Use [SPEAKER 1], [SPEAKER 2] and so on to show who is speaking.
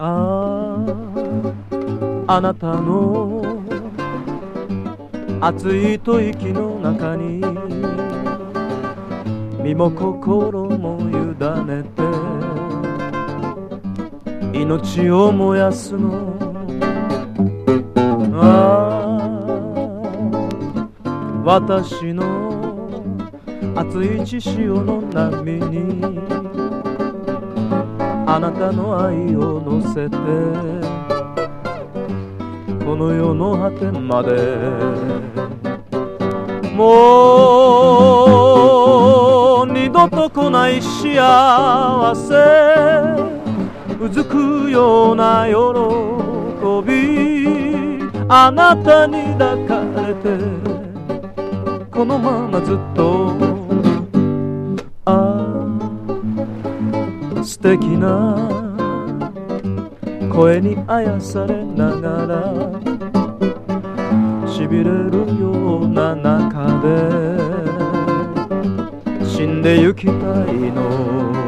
[SPEAKER 1] あなたの熱い吐息の中に身も心も委ねて命を燃やすの。私の熱い血潮の波にあなたの愛を乗せてこの世の果てまでもう二度と来ない幸せうずくような喜びあなたに抱かれてこのままずっと素敵な声にあやされながらしびれるような中で死んでゆきたいの。